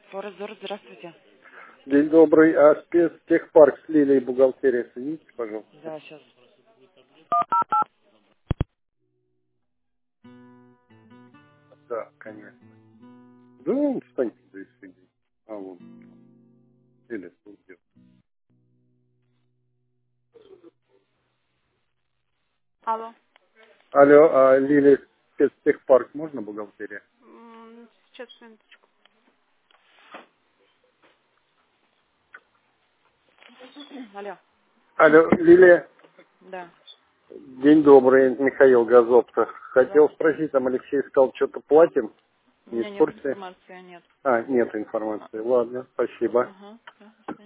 Форезор, здравствуйте. День добрый. А спецтехпарк с Лилией бухгалтерия, соедините, пожалуйста. Да, сейчас. Да, конечно. Да, он встаньте, да и соедините. А вон, или тут где-то. Алло. Алло, а Лилия спецтехпарк, можно бухгалтерия? Сейчас, минуточку. Алло. Алло, Лилия. Да. День добрый, Михаил Газоптов. Хотел Здравствуйте. спросить, там Алексей сказал, что-то платим, У не меня в нет курсе? информации, нет. А, нет информации. Ладно, спасибо. Ага. Да.